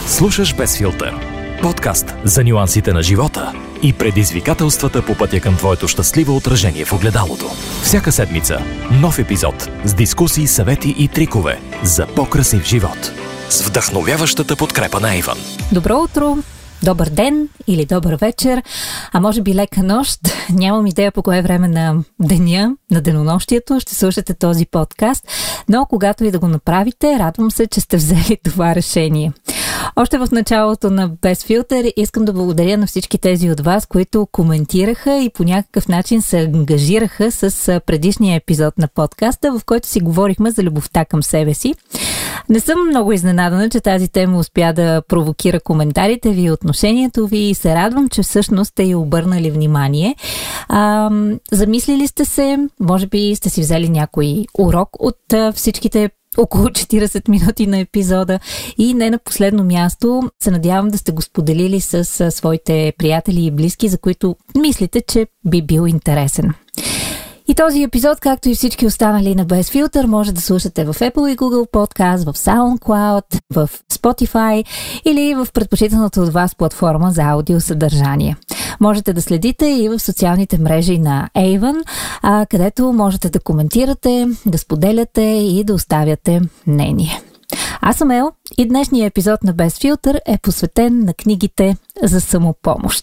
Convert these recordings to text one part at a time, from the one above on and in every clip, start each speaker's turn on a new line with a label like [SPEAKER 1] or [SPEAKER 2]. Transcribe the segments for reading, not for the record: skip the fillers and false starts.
[SPEAKER 1] Слушаш Без филтър. Подкаст за нюансите на живота и предизвикателствата по пътя към твоето щастливо отражение в огледалото. Всяка седмица нов епизод с дискусии, съвети и трикове за по-красив живот. С вдъхновяващата подкрепа на Иван.
[SPEAKER 2] Добро утро! Добър ден или добър вечер, а може би лека нощ. Нямам идея по кое време на деня, на денонощието ще слушате този подкаст, но когато и да го направите, радвам се, че сте взели това решение. Още в началото на Без филтър искам да благодаря на всички тези от вас, които коментираха и по някакъв начин се ангажираха с предишния епизод на подкаста, в който си говорихме за любовта към себе си. Не съм много изненадана, че тази тема успя да провокира коментарите ви и отношението ви и се радвам, че всъщност сте й обърнали внимание. Замислили сте се, може би сте си взели някой урок от всичките около 40 минути на епизода и не на последно място се надявам да сте го споделили с своите приятели и близки, за които мислите, че би бил интересен. И този епизод, както и всички останали на Без филтър, може да слушате в Apple и Google Podcast, в SoundCloud, в Spotify или в предпочитаната от вас платформа за аудиосъдържание. Можете да следите и в социалните мрежи на Avon, където можете да коментирате, да споделяте и да оставяте мнение. Аз съм Ел и днешният епизод на Без филтър е посветен на книгите за самопомощ.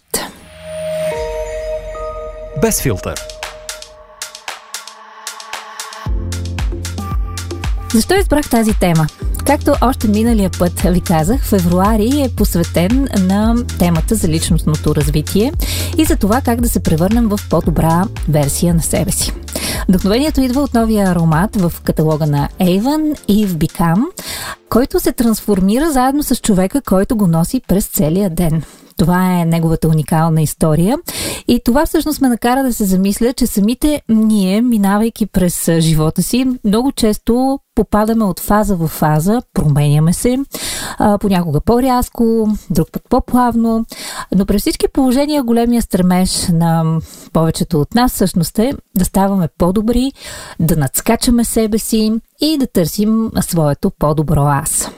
[SPEAKER 1] Без филтър.
[SPEAKER 2] Защо избрах тази тема? Както още миналия път ви казах, февруари е посветен на темата за личностното развитие и за това как да се превърнем в по-добра версия на себе си. Вдъхновението идва от новия аромат в каталога на Avon, Eve Become, който се трансформира заедно с човека, който го носи през целия ден. Това е неговата уникална история и това всъщност ме накара да се замисля, че самите ние, минавайки през живота си, много често попадаме от фаза в фаза, променяме се, понякога по-рязко, друг път по-плавно, но при всички положения големия стремеж на повечето от нас всъщност е да ставаме по-добри, да надскачаме себе си и да търсим своето по-добро аз.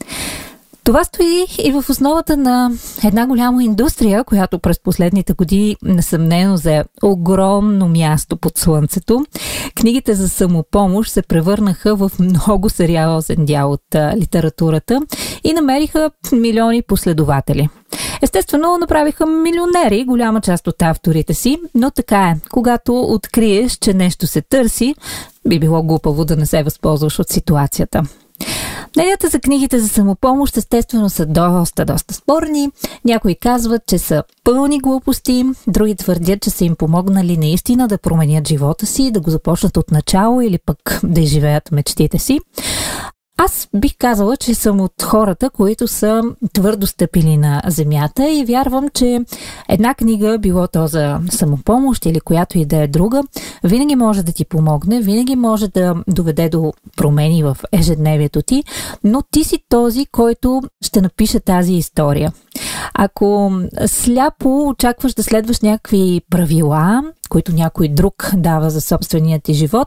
[SPEAKER 2] Това стои и в основата на една голяма индустрия, която през последните години несъмнено взе огромно място под слънцето. Книгите за самопомощ се превърнаха в много сериозен дял от литературата и намериха милиони последователи. Естествено, направиха милионери голяма част от авторите си, но така е. Когато откриеш, че нещо се търси, би било глупаво да не се възползваш от ситуацията. Мненията за книгите за самопомощ естествено са доста спорни. Някои казват, че са пълни глупости, други твърдят, че са им помогнали наистина да променят живота си, да го започнат от начало или пък да изживеят мечтите си. Аз бих казала, че съм от хората, които са твърдо стъпили на земята и вярвам, че една книга, било то за самопомощ или която и да е друга, винаги може да ти помогне, винаги може да доведе до промени в ежедневието ти, но ти си този, който ще напише тази история. Ако сляпо очакваш да следваш някакви правила, които някой друг дава за собствения ти живот,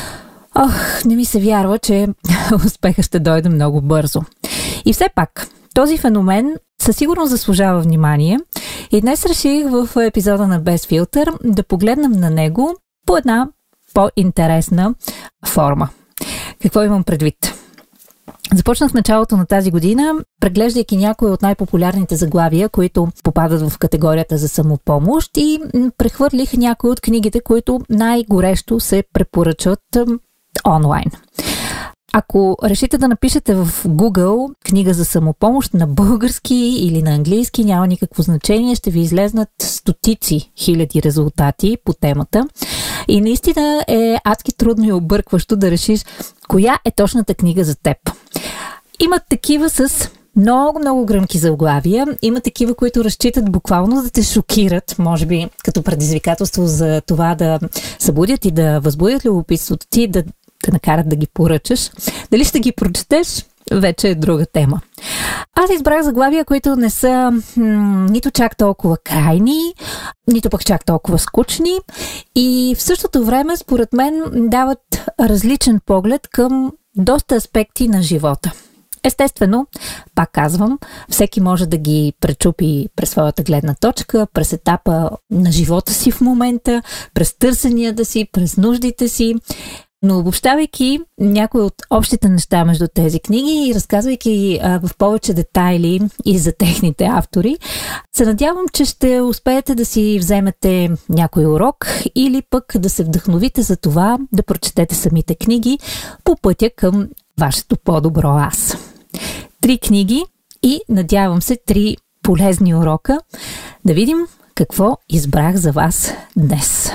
[SPEAKER 2] не ми се вярва, че успеха ще дойде много бързо. И все пак, този феномен със сигурност заслужава внимание и днес реших в епизода на Без филтър да погледнем на него по една по-интересна форма. Какво имам предвид? Започнах в началото на тази година, преглеждайки някои от най-популярните заглавия, които попадат в категорията за самопомощ и прехвърлих някои от книгите, които най-горещо се препоръчват онлайн. Ако решите да напишете в Google книга за самопомощ на български или на английски, няма никакво значение, ще ви излезнат стотици хиляди резултати по темата. И наистина е адски трудно и объркващо да решиш коя е точната книга за теб. Има такива с много гръмки заглавия. Има такива, които разчитат буквално да те шокират, може би като предизвикателство за това да събудят и да възбудят любопитството ти, да те накарат да ги поръчаш. Дали ще ги прочетеш, вече е друга тема. Аз избрах заглавия, които не са нито чак толкова крайни, нито пък чак толкова скучни и в същото време, според мен, дават различен поглед към доста аспекти на живота. Естествено, пак казвам, всеки може да ги пречупи през своята гледна точка, през етапа на живота си в момента, през търсенията си, през нуждите си. Но обобщавайки някои от общите неща между тези книги и разказвайки в повече детайли и за техните автори, се надявам, че ще успеете да си вземете някой урок или пък да се вдъхновите за това да прочетете самите книги по пътя към вашето по-добро аз. 3 книги и, надявам се, 3 полезни урока. Да видим какво избрах за вас днес.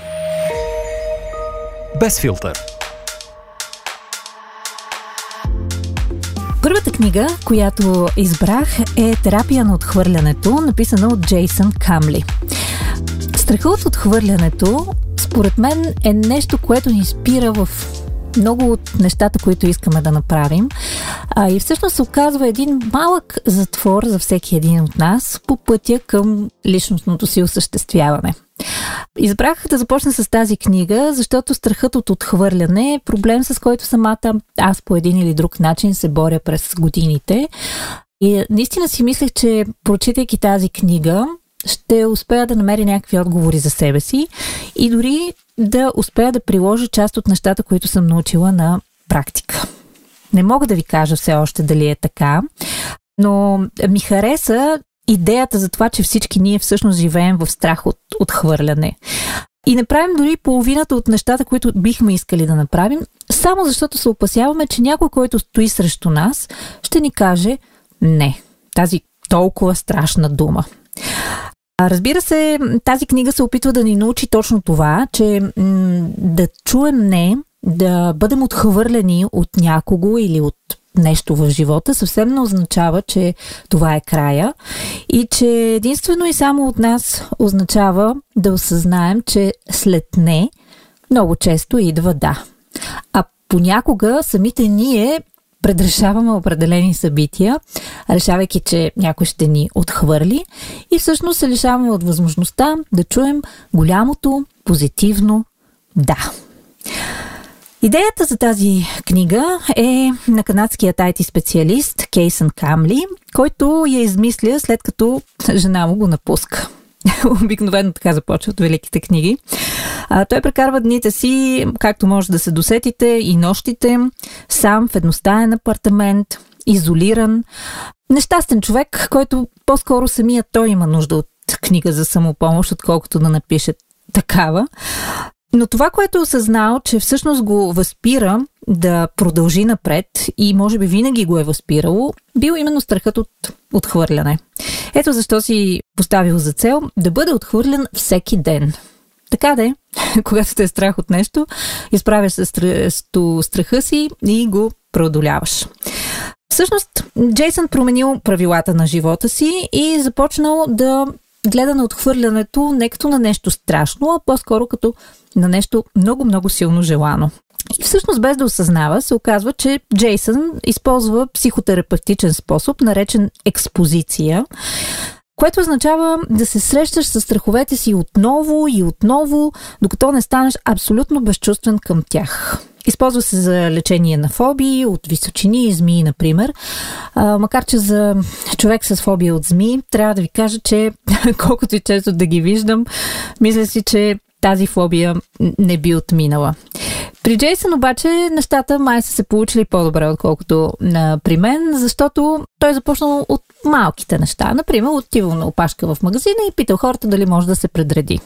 [SPEAKER 1] Без филтър.
[SPEAKER 2] Първата книга, която избрах, е Терапия на отхвърлянето, написана от Джейсън Камли. Страхът от отхвърлянето, според мен, е нещо, което ни спира в много от нещата, които искаме да направим. И всъщност се оказва един малък затвор за всеки един от нас по пътя към личностното си осъществяване. Избрах да започна с тази книга, защото страхът от отхвърляне е проблем, с който самата аз по един или друг начин се боря през годините. И наистина си мислех, че прочитайки тази книга, ще успея да намеря някакви отговори за себе си и дори да успея да приложа част от нещата, които съм научила на практика. Не мога да ви кажа все още дали е така, но ми хареса идеята за това, че всички ние всъщност живеем в страх от отхвърляне. И не правим дори половината от нещата, които бихме искали да направим, само защото се опасяваме, че някой, който стои срещу нас, ще ни каже не. Тази толкова страшна дума. Разбира се, тази книга се опитва да ни научи точно това, че да чуем не, да бъдем отхвърлени от някого или от нещо в живота, съвсем не означава, че това е края и че единствено и само от нас означава да осъзнаем, че след не много често идва да. А понякога самите ние предрешаваме определени събития, решавайки, че някой ще ни отхвърли и всъщност се лишаваме от възможността да чуем голямото позитивно да. Идеята за тази книга е на канадският IT специалист Кейсън Камли, който я измисля след като жена му го напуска. Обикновено така започват великите книги. Той прекарва дните си, както може да се досетите, и нощите, сам в едностаен апартамент, изолиран. Нещастен човек, който по-скоро самият той има нужда от книга за самопомощ, отколкото да напише такава. Но това, което е осъзнал, че всъщност го възпира да продължи напред и може би винаги го е възпирало, бил именно страхът от отхвърляне. Ето защо си поставил за цел да бъде отхвърлен всеки ден. Така де, когато те е страх от нещо, изправяш се страха си и го преодоляваш. Всъщност, Джейсън променил правилата на живота си и започнал да гледа на отхвърлянето не като на нещо страшно, а по-скоро като на нещо много-много силно желано. И всъщност без да осъзнава, се оказва, че Джейсън използва психотерапевтичен способ, наречен експозиция, което означава да се срещаш с страховете си отново и отново, докато не станеш абсолютно безчувствен към тях. Използва се за лечение на фобии от височини и змии, например. Макар че за човек с фобия от змии, трябва да ви кажа, че колкото и често да ги виждам, мисля си, че тази фобия не би отминала. При Джейсън обаче нещата май са се получили по-добре, отколкото при мен, защото той започнал от малките неща. Например, отивал на опашка в магазина и питал хората дали може да се предреди.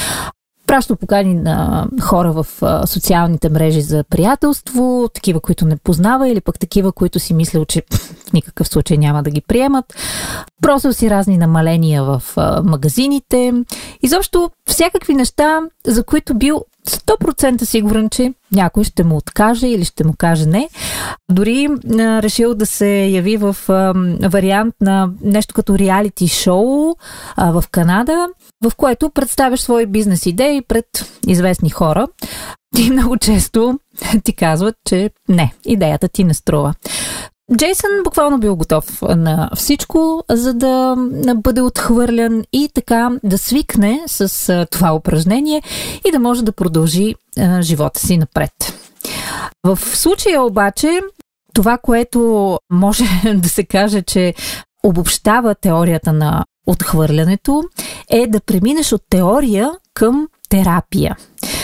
[SPEAKER 2] Пращал покани на хора в социалните мрежи за приятелство, такива, които не познава или пък такива, които си мислял, че в никакъв случай няма да ги приемат. Просил си разни намаления в магазините. Изобщо всякакви неща, за които бил 100% сигурен, че някой ще му откаже или ще му каже не. Дори решил да се яви в вариант на нещо като реалити шоу в Канада, в което представяш свои бизнес идеи пред известни хора. И много често ти казват, че не, идеята ти не струва. Джейсън буквално бил готов на всичко, за да бъде отхвърлян и така да свикне с това упражнение и да може да продължи живота си напред. В случая обаче това, което може да се каже, че обобщава теорията на отхвърлянето, е да преминеш от теория към терапия.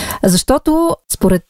[SPEAKER 2] Защото според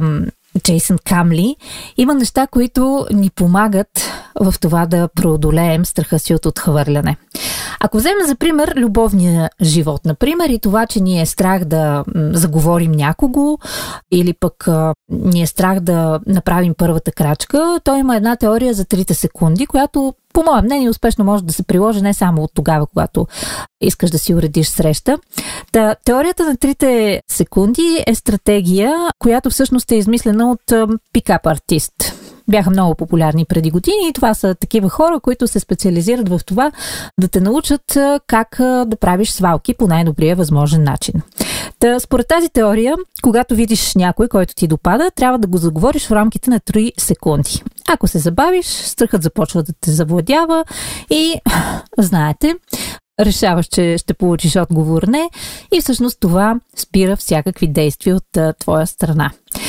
[SPEAKER 2] Джейсън Камли има неща, които ни помагат в това да преодолеем страха си от отхвърляне. Ако вземем за пример любовния живот, например, и това, че ни е страх да заговорим някого или пък ни е страх да направим първата крачка, той има една теория за 3 секунди, която по мое мнение успешно може да се приложи не само от тогава, когато искаш да си уредиш среща. Теорията на 3 секунди е стратегия, която всъщност е измислена от пикап артист. Бяха много популярни преди години и това са такива хора, които се специализират в това да те научат как да правиш свалки по най-добрия възможен начин. Според тази теория, когато видиш някой, който ти допада, трябва да го заговориш в рамките на 3 секунди. Ако се забавиш, страхът започва да те завладява и, знаете, решаваш, че ще получиш отговор не и всъщност това спира всякакви действия от твоя страна.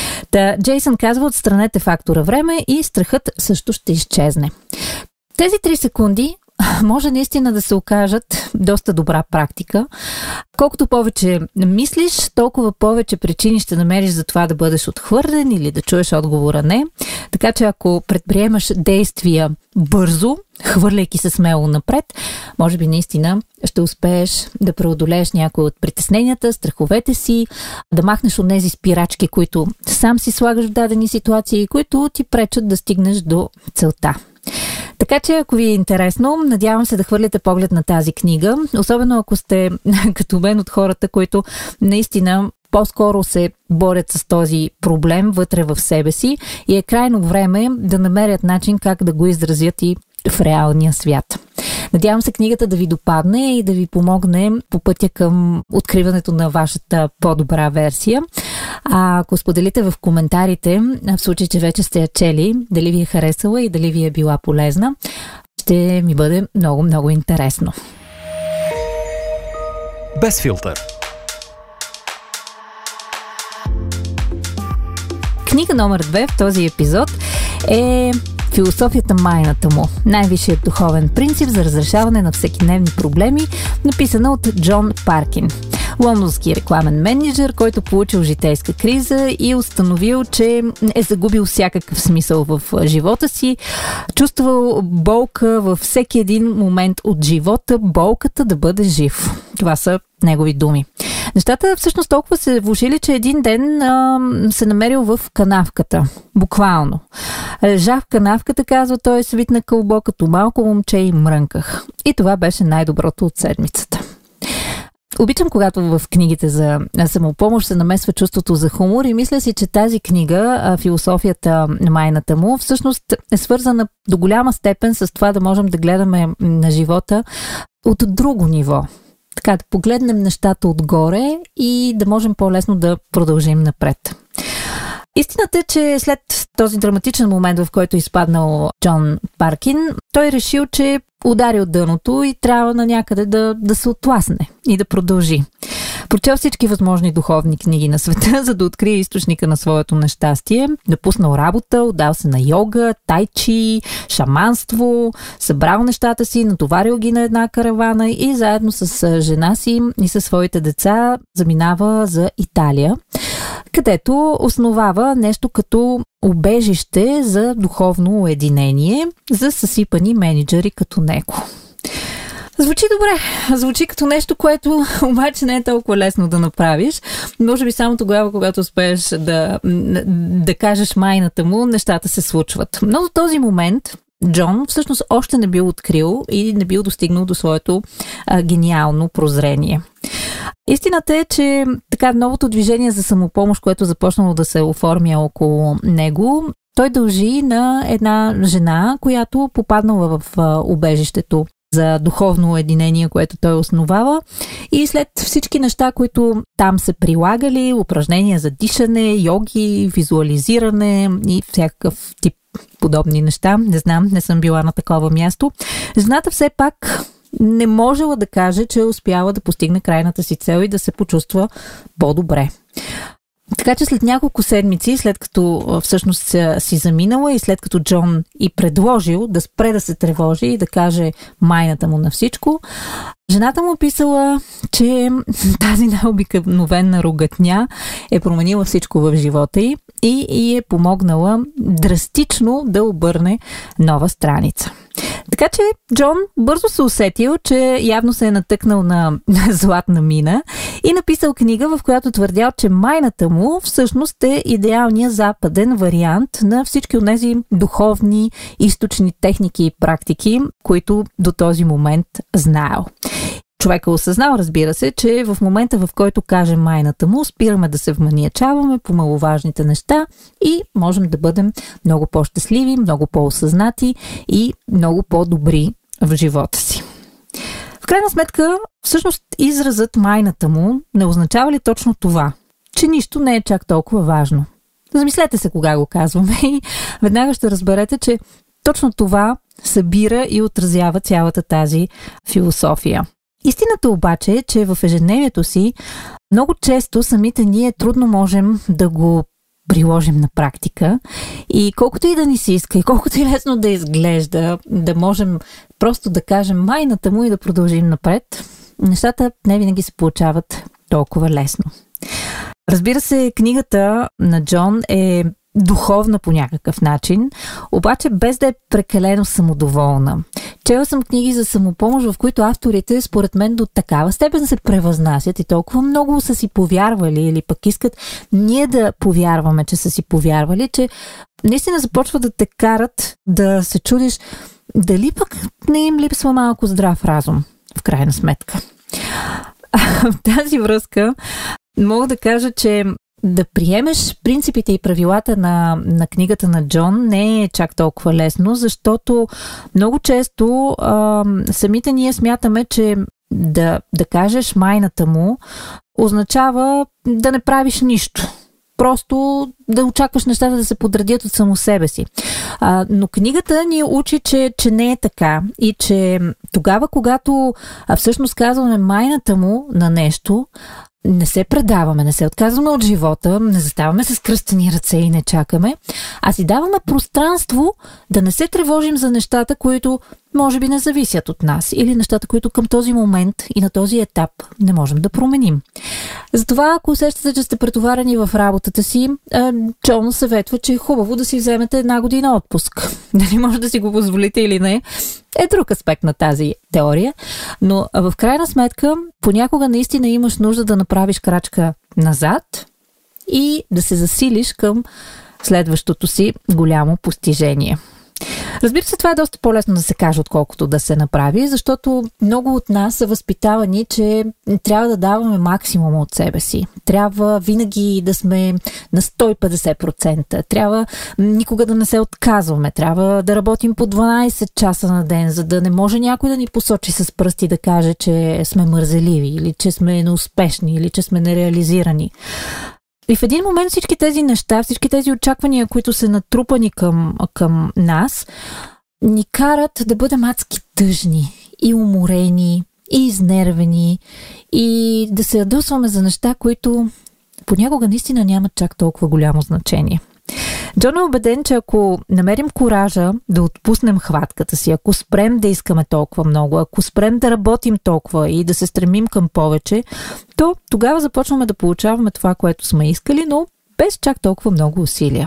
[SPEAKER 2] Джейсън казва, отстранете фактора време и страхът също ще изчезне. Тези 3 секунди може наистина да се окажат доста добра практика. Колкото повече мислиш, толкова повече причини ще намериш за това да бъдеш отхвърлен или да чуеш отговора не. Така че ако предприемаш действия бързо, хвърляйки се смело напред, може би наистина ще успееш да преодолееш някои от притесненията, страховете си, да махнеш от тези спирачки, които сам си слагаш в дадени ситуации, които ти пречат да стигнеш до целта. Така че, ако ви е интересно, надявам се да хвърляте поглед на тази книга, особено ако сте като мен от хората, които наистина по-скоро се борят с този проблем вътре в себе си и е крайно време да намерят начин как да го изразят и в реалния свят. Надявам се книгата да ви допадне и да ви помогне по пътя към откриването на вашата по-добра версия. А ако споделите в коментарите, в случай, че вече сте я чели, дали ви е харесала и дали ви е била полезна, ще ми бъде много, много интересно.
[SPEAKER 1] Без филтър.
[SPEAKER 2] Книга номер 2 в този епизод е Философията майната му. Най-висшият духовен принцип за разрешаване на всекидневни проблеми, написана от Джон Паркин. Лондонски рекламен мениджър, който получил житейска криза и установил, че е загубил всякакъв смисъл в живота си, чувствал болка във всеки един момент от живота, болката да бъде жив. Това са негови думи. Нещата всъщност толкова се влошили, че един ден се намерил в канавката. Буквално. Лежах в канавката, казва той, свит на кълбо, като малко момче и мрънках. И това беше най-доброто от седмицата. Обичам, когато в книгите за самопомощ се намесва чувството за хумор и мисля си, че тази книга, Философията на майната му, всъщност е свързана до голяма степен с това да можем да гледаме на живота от друго ниво. Така, да погледнем нещата отгоре и да можем по-лесно да продължим напред. Истината е, че след този драматичен момент, в който е изпаднал Джон Паркин, той решил, че ударил дъното и трябва на някъде да се отласне и да продължи. Прочел всички възможни духовни книги на света, за да открие източника на своето нещастие. Напуснал работа, отдал се на йога, тайчи, шаманство, събрал нещата си, натоварил ги на една каравана и заедно с жена си и със своите деца заминава за Италия, където основава нещо като убежище за духовно уединение за съсипани мениджъри като него. Звучи добре. Звучи като нещо, което обаче не е толкова лесно да направиш. Може би само тогава, когато успееш да кажеш майната му, нещата се случват. Но до този момент Джон всъщност още не бил открил и не бил достигнал до своето гениално прозрение. Истината е, че така новото движение за самопомощ, което започнало да се оформя около него, той дължи на една жена, която попаднала в убежището за духовно уединение, което той основава. И след всички неща, които там се прилагали, упражнения за дишане, йоги, визуализиране и всякакъв тип подобни неща, не знам, не съм била на такова място, жената все пак не можела да каже, че е успяла да постигне крайната си цел и да се почувства по-добре. Така че след няколко седмици, след като всъщност си заминала и след като Джон и предложил да спре да се тревожи и да каже майната му на всичко, жената му писала, че тази най-обикновена ругатня е променила всичко в живота й и е помогнала драстично да обърне нова страница. Така че Джон бързо се усетил, че явно се е натъкнал на златна мина и написал книга, в която твърдял, че майната му всъщност е идеалният западен вариант на всички от тези духовни източни техники и практики, които до този момент знаел. Човека осъзнал, разбира се, че в момента, в който каже майната му, спираме да се вманиячаваме по маловажните неща и можем да бъдем много по-щастливи, много по-осъзнати и много по-добри в живота си. В крайна сметка, всъщност изразът майната му не означава ли точно това, че нищо не е чак толкова важно? Замислете се кога го казваме и веднага ще разберете, че точно това събира и отразява цялата тази философия. Истината обаче е, че в ежедневието си много често самите ние трудно можем да го приложим на практика и колкото и да ни се иска и колкото и лесно да изглежда, да можем просто да кажем майната му и да продължим напред, нещата не винаги се получават толкова лесно. Разбира се, книгата на Джон е духовна по някакъв начин, обаче без да е прекалено самодоволна. Чела съм книги за самопомощ, в които авторите, според мен, до такава степен се превъзнасят и толкова много са си повярвали или пък искат ние да повярваме, че са си повярвали, че наистина започва да те карат да се чудиш дали пък не им липсва малко здрав разум, в крайна сметка. В тази връзка мога да кажа, че да приемеш принципите и правилата на книгата на Джон не е чак толкова лесно, защото много често самите ние смятаме, че да кажеш майната му означава да не правиш нищо. Просто да очакваш нещата да се подредят от само себе си. Но книгата ни учи, че не е така и че тогава, когато всъщност казваме майната му на нещо, не се предаваме, не се отказваме от живота, не заставаме с кръстени ръце и не чакаме, а си даваме пространство да не се тревожим за нещата, които може би не зависят от нас или нещата, които към този момент и на този етап не можем да променим. Затова, ако усещате, че сте претоварени в работата си, Джон съветва, че е хубаво да си вземете 1 година отпуск. Дали може да си го позволите или не, е друг аспект на тази теория, но в крайна сметка понякога наистина имаш нужда да направиш крачка назад и да се засилиш към следващото си голямо постижение. Разбира се, това е доста по-лесно да се каже, отколкото да се направи, защото много от нас са възпитавани, че трябва да даваме максимума от себе си. Трябва винаги да сме на 150%. Трябва никога да не се отказваме. Трябва да работим по 12 часа на ден, за да не може някой да ни посочи с пръсти да каже, че сме мързеливи или че сме неуспешни или че сме нереализирани. И в един момент всички тези неща, всички тези очаквания, които са натрупани към нас, ни карат да бъдем адски тъжни и уморени, и изнервени, и да се ядосваме за неща, които понякога наистина нямат чак толкова голямо значение. Джон е убеден, че ако намерим коража да отпуснем хватката си, ако спрем да искаме толкова много, ако спрем да работим толкова и да се стремим към повече, то тогава започваме да получаваме това, което сме искали, но без чак толкова много усилия.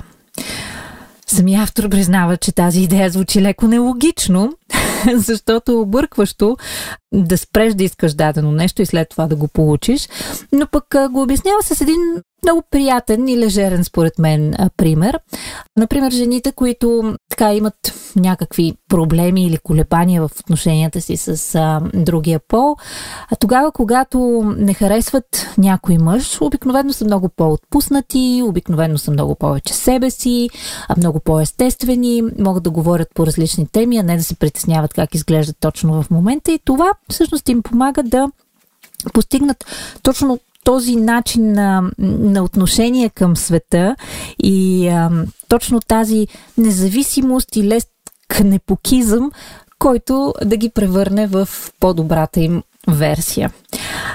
[SPEAKER 2] Самият автор признава, че тази идея звучи леко нелогично, защото е объркващо да спреш да искаш дадено нещо и след това да го получиш, но пък го обяснява с един много приятен и лежерен, според мен, пример. Например, жените, които така имат някакви проблеми или колебания в отношенията си с другия пол, а тогава, когато не харесват някой мъж, обикновено са много по-отпуснати, обикновено са много повече себе си, много по-естествени, могат да говорят по различни теми, а не да се притесняват как изглеждат точно в момента, и това всъщност им помага да постигнат точно този начин на отношение към света и точно тази независимост и лек непокизъм, който да ги превърне в по-добрата им версия.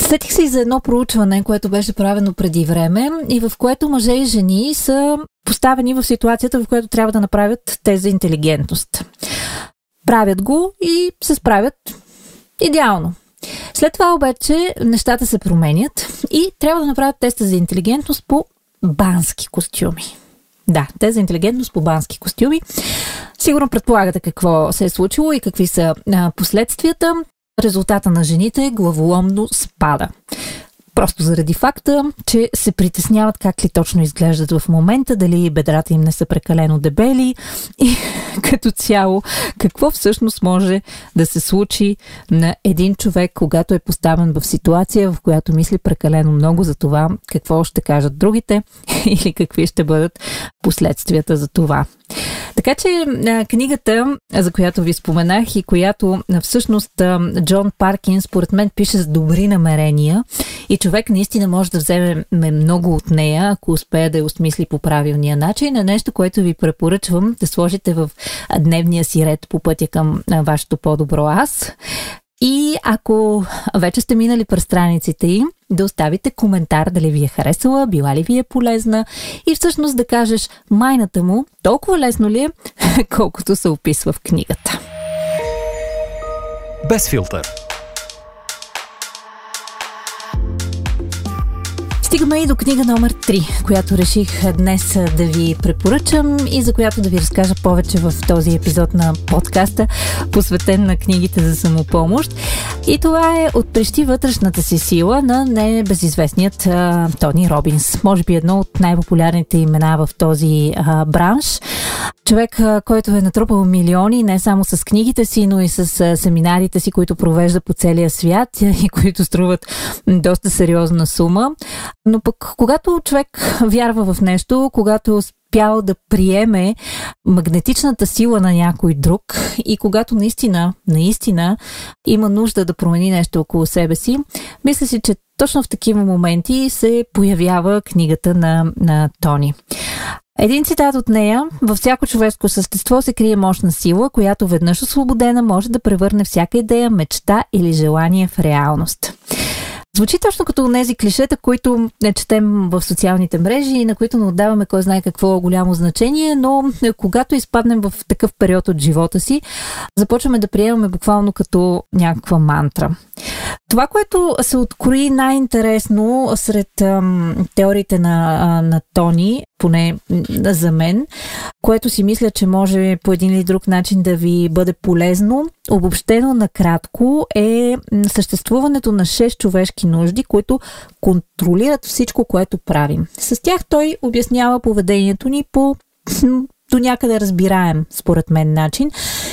[SPEAKER 2] Сетих се и за едно проучване, което беше правено преди време и в което мъже и жени са поставени в ситуацията, в която трябва да направят тест за интелигентност. Правят го и се справят идеално. След това обаче нещата се променят и трябва да направят теста за интелигентност по бански костюми. Да, тест за интелигентност по бански костюми. Сигурно предполагате какво се е случило и какви са последствията. Резултата на жените главоломно спада. Просто заради факта, че се притесняват как ли точно изглеждат в момента, дали бедрата им не са прекалено дебели и като цяло какво всъщност може да се случи на един човек, когато е поставен в ситуация, в която мисли прекалено много за това какво ще кажат другите или какви ще бъдат последствията за това. Така че книгата, за която ви споменах и която всъщност Джон Паркинс според мен пише с добри намерения и човек наистина може да вземе много от нея, ако успее да я осмисли по правилния начин, е нещо, което ви препоръчвам да сложите в дневния си ред по пътя към вашето по-добро аз. И ако вече сте минали през страниците им, да оставите коментар дали ви е харесала, била ли ви е полезна и всъщност да кажеш майната му толкова лесно ли е, колкото се описва в книгата.
[SPEAKER 1] Без филтър.
[SPEAKER 2] Стигаме и до книга номер 3, която реших днес да ви препоръчам и за която да ви разкажа повече в този епизод на подкаста, посветен на книгите за самопомощ. И това е "Отпрещи вътрешната си сила" на небезизвестният Тони Робинс. Може би едно от най-популярните имена в този бранш. Човек, който е натрупал милиони не само с книгите си, но и с семинарите си, които провежда по целия свят и които струват доста сериозна сума. Но пък, когато човек вярва в нещо, когато е успял да приеме магнетичната сила на някой друг и когато наистина има нужда да промени нещо около себе си, мисля си, че точно в такива моменти се появява книгата на Тони. Един цитат от нея: "Във всяко човешко същество се крие мощна сила, която веднъж освободена може да превърне всяка идея, мечта или желание в реалност." Звучи точно като тези клишета, които не четем в социалните мрежи и на които не отдаваме кой знае какво голямо значение, но когато изпаднем в такъв период от живота си, започваме да приемаме буквално като някаква мантра. Това, което се открои най-интересно сред теориите на Тони, поне за мен, което си мисля, че може по един или друг начин да ви бъде полезно, обобщено накратко, е съществуването на 6 човешки нужди, които контролират всичко, което правим. С тях той обяснява поведението ни по до някъде разбираем, според мен, начин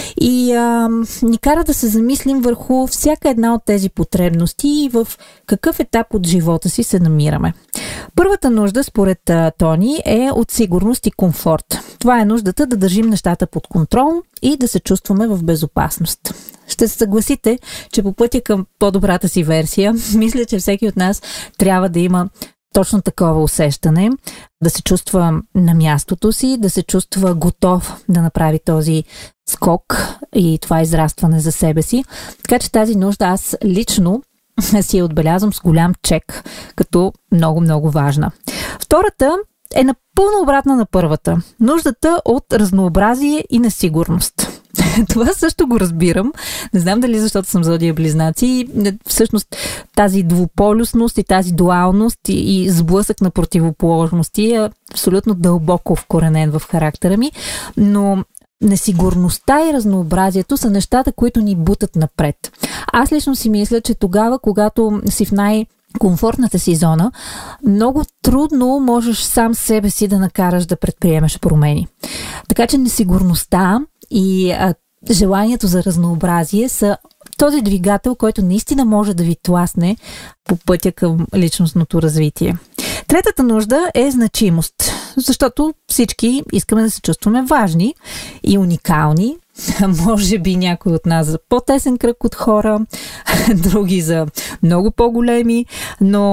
[SPEAKER 2] и ни кара да се замислим върху всяка една от тези потребности и в какъв етап от живота си се намираме. Първата нужда, според Тони, е от сигурност и комфорт. Това е нуждата да държим нещата под контрол и да се чувстваме в безопасност. Ще се съгласите, че по пътя към по-добрата си версия, мисля, че всеки от нас трябва да има точно такова усещане, да се чувства на мястото си, да се чувства готов да направи този скок и това израстване за себе си. Така че тази нужда аз лично си я отбелязвам с голям чек, като много важна. Втората е напълно обратна на първата. Нуждата от разнообразие и несигурност. Това също го разбирам. Не знам дали защото съм зодия близнаци. Всъщност тази двуполюсност и тази дуалност и сблъсък на противоположности е абсолютно дълбоко вкоренен в характера ми, но несигурността и разнообразието са нещата, които ни бутат напред. Аз лично си мисля, че тогава, когато си в комфортната си зона, много трудно можеш сам себе си да накараш да предприемеш промени. Така че несигурността и желанието за разнообразие са този двигател, който наистина може да ви тласне по пътя към личностното развитие. Третата нужда е значимост, защото всички искаме да се чувстваме важни и уникални. Може би някой от нас за по-тесен кръг от хора, други за много по-големи, но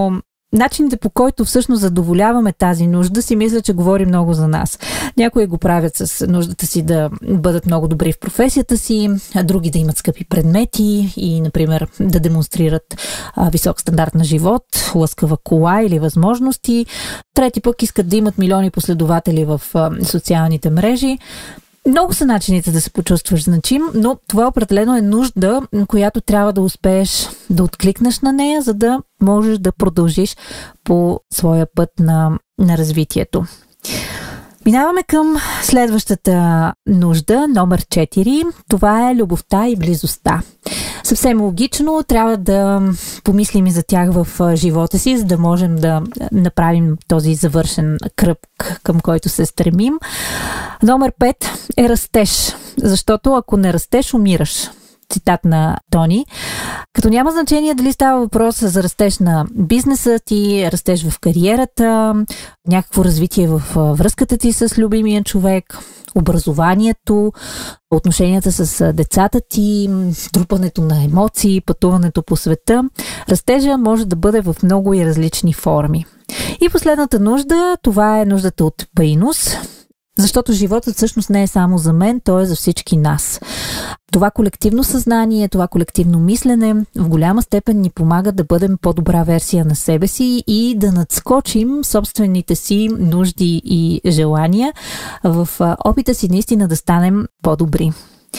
[SPEAKER 2] начините, по който всъщност задоволяваме тази нужда, си мисля, че говори много за нас. Някои го правят с нуждата си да бъдат много добри в професията си, а други да имат скъпи предмети и, например, да демонстрират висок стандарт на живот, лъскава кола или възможности. Трети пък искат да имат милиони последователи в социалните мрежи. Много са начините да се почувстваш значим, но това определено е нужда, която трябва да успееш да откликнеш на нея, за да можеш да продължиш по своя път на развитието. Минаваме към следващата нужда, номер 4. Това е любовта и близостта. Съвсем логично, трябва да помислим и за тях в живота си, за да можем да направим този завършен кръг, към който се стремим. Номер 5 е растеж, защото ако не растеш, умираш. Цитат на Тони. Като няма значение дали става въпрос за растеж на бизнеса ти, растеж в кариерата, някакво развитие в връзката ти с любимия човек, образованието, отношенията с децата ти, трупането на емоции, пътуването по света. Растежа може да бъде в много и различни форми. И последната нужда, това е нуждата от принос, защото животът всъщност не е само за мен, той е за всички нас. Това колективно съзнание, това колективно мислене в голяма степен ни помага да бъдем по-добра версия на себе си и да надскочим собствените си нужди и желания в опита си наистина да станем по-добри.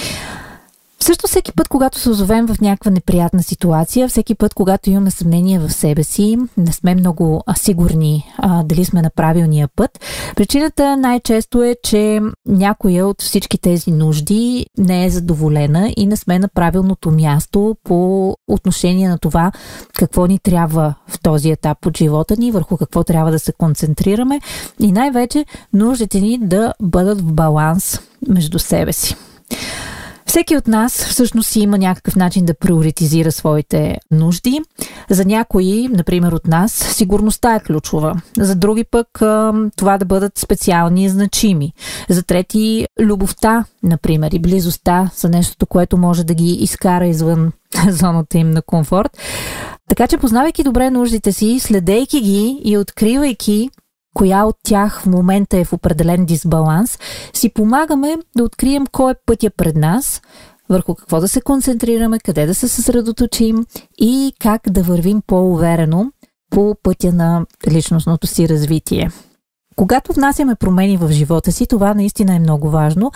[SPEAKER 2] Също всеки път, когато се озовем в някаква неприятна ситуация, всеки път, когато имаме съмнение в себе си, не сме много сигурни дали сме на правилния път, причината най-често е, че някоя от всички тези нужди не е задоволена и не сме на правилното място по отношение на това какво ни трябва в този етап от живота ни, върху какво трябва да се концентрираме и най-вече нуждите ни да бъдат в баланс между себе си. Всеки от нас всъщност има някакъв начин да приоритизира своите нужди. За някои, например от нас, сигурността е ключова. За други пък това да бъдат специални и значими. За трети любовта, например, и близостта са нещото, което може да ги изкара извън зоната им на комфорт. Така че, познавайки добре нуждите си, следейки ги и откривайки коя от тях в момента е в определен дисбаланс, си помагаме да открием кой е пътя пред нас, върху какво да се концентрираме, къде да се съсредоточим и как да вървим по-уверено по пътя на личностното си развитие. Когато внасяме промени в живота си, това наистина е много важно.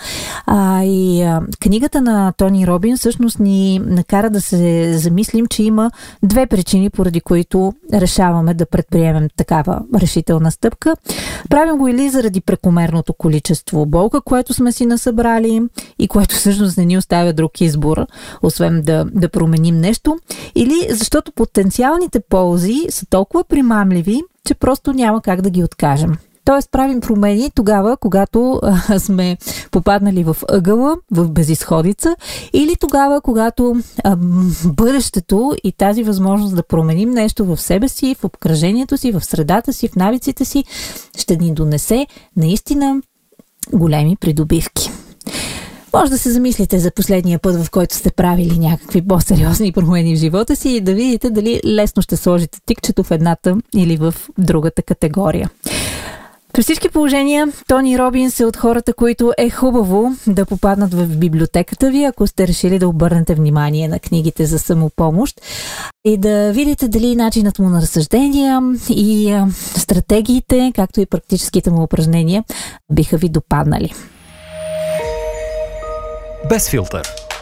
[SPEAKER 2] Книгата на Тони Робинс всъщност ни накара да се замислим, че има две причини, поради които решаваме да предприемем такава решителна стъпка. Правим го или заради прекомерното количество болка, което сме си насъбрали и което всъщност не ни оставя друг избор, освен да променим нещо, или защото потенциалните ползи са толкова примамливи, че просто няма как да ги откажем. Тоест правим промени тогава, когато сме попаднали в ъгъла, в безизходица, или тогава, когато бъдещето и тази възможност да променим нещо в себе си, в обкръжението си, в средата си, в навиците си, ще ни донесе наистина големи придобивки. Може да се замислите за последния път, в който сте правили някакви по-сериозни промени в живота си и да видите дали лесно ще сложите тикчето в едната или в другата категория. При всички положения, Тони Робинс е от хората, които е хубаво да попаднат в библиотеката ви, ако сте решили да обърнете внимание на книгите за самопомощ и да видите дали начинът му на разсъждения и стратегиите, както и практическите му упражнения, биха ви допаднали.
[SPEAKER 1] Без филтър.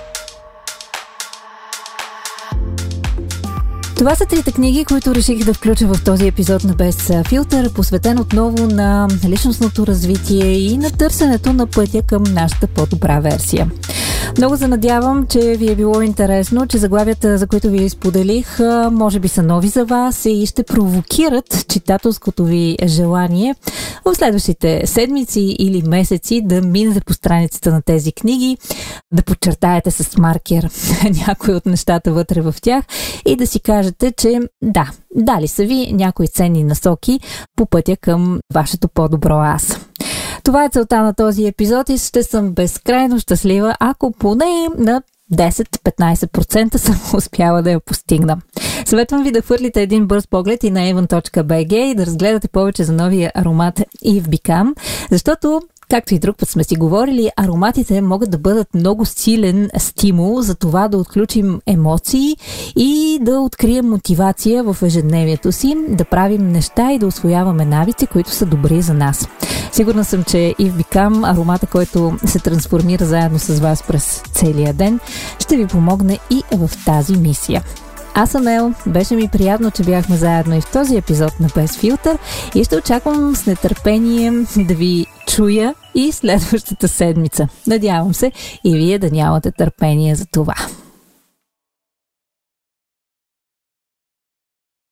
[SPEAKER 2] Това са трите книги, които реших да включа в този епизод на Без филтър, посветен отново на личностното развитие и на търсенето на пътя към нашата по-добра версия. Много се надявам, че ви е било интересно, че заглавията, за които ви споделих, може би са нови за вас и ще провокират читателското ви желание в следващите седмици или месеци да минете по страницата на тези книги, да подчертаете с маркер някои от нещата вътре в тях и да си кажете, че да, дали са ви някои ценни насоки по пътя към вашето по-добро аз. Това е целта на този епизод и ще съм безкрайно щастлива, ако поне на 10-15% съм успяла да я постигна. Съветвам ви да хвърлите един бърз поглед и на avon.bg и да разгледате повече за новия аромат Eve Become, защото както и друг път сме си говорили, ароматите могат да бъдат много силен стимул за това да отключим емоции и да открием мотивация в ежедневието си, да правим неща и да усвояваме навици, които са добри за нас. Сигурна съм, че Eve Become, аромата, който се трансформира заедно с вас през целия ден, ще ви помогне и в тази мисия. Аз съм Ел, беше ми приятно, че бяхме заедно и в този епизод на Без филтър и ще очаквам с нетърпение да ви чуя и следващата седмица. Надявам се и вие да нямате търпение за това.